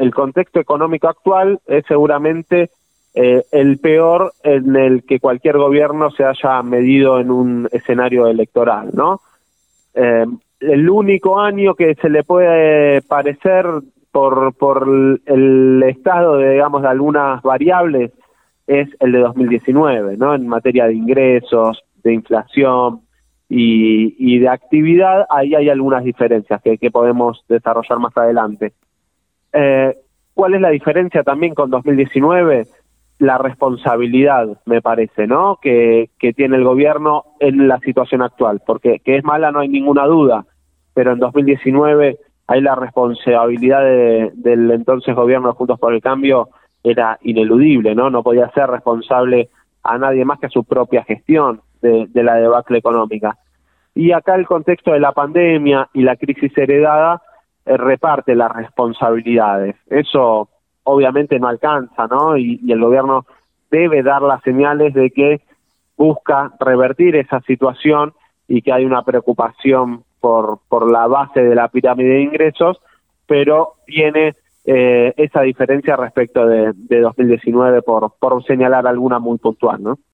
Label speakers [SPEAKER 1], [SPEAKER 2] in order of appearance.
[SPEAKER 1] el contexto económico actual es seguramente el peor en el que cualquier gobierno se haya medido en un escenario electoral, ¿no? El único año que se le puede parecer por el estado, digamos, de algunas variables es el de 2019, ¿no? En materia de ingresos, de inflación y de actividad, ahí hay algunas diferencias que podemos desarrollar más adelante. ¿Cuál es la diferencia también con 2019? La responsabilidad, me parece, ¿no? Que tiene el gobierno en la situación actual, porque que es mala no hay ninguna duda, pero en 2019 ahí la responsabilidad del entonces gobierno de Juntos por el Cambio era ineludible, ¿no? No podía ser responsable a nadie más que a su propia gestión de la debacle económica. Y acá el contexto de la pandemia y la crisis heredada reparte las responsabilidades. Eso obviamente no alcanza, ¿no? Y el gobierno debe dar las señales de que busca revertir esa situación y que hay una preocupación por la base de la pirámide de ingresos, pero tiene esa diferencia respecto de 2019 por señalar alguna muy puntual, ¿no?